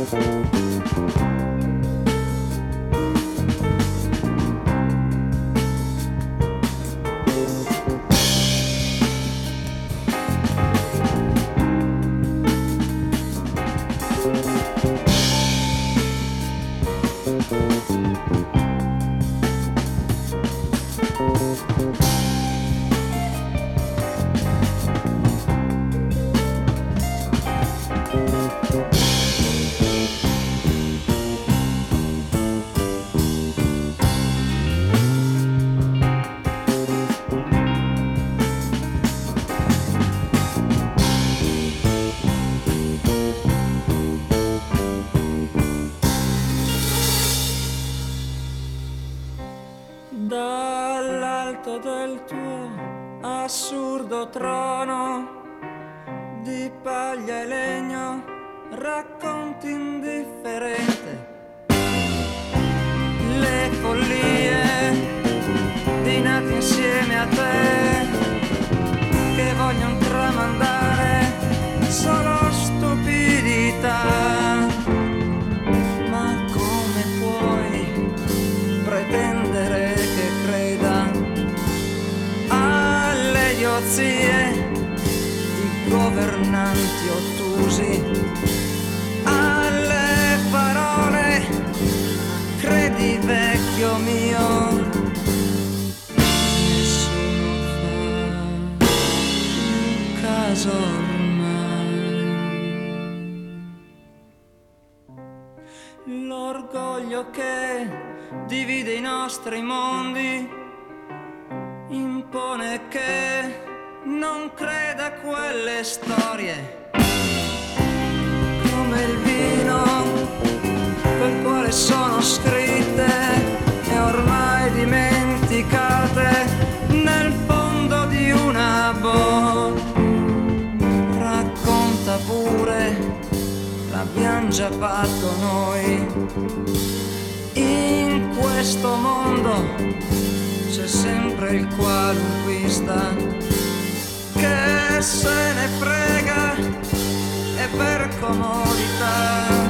Dall'alto del tuo assurdo trono di paglia e legno racconti indifferente le follie di nati insieme a te che vogliono tramandare solo stupidità. Ma come puoi pretendere che creda alle idiozie di governanti ottusi, alle parole credi vecchio mio, nessuno fa caso ormai. L'orgoglio che divide i nostri mondi impone che non creda a quelle storie come il vino per quale sono scritte e ormai dimenticate nel fondo di una botte. Racconta pure, l'abbiamo già fatto noi. In questo mondo c'è sempre il qualunquista che se ne frega e per comodità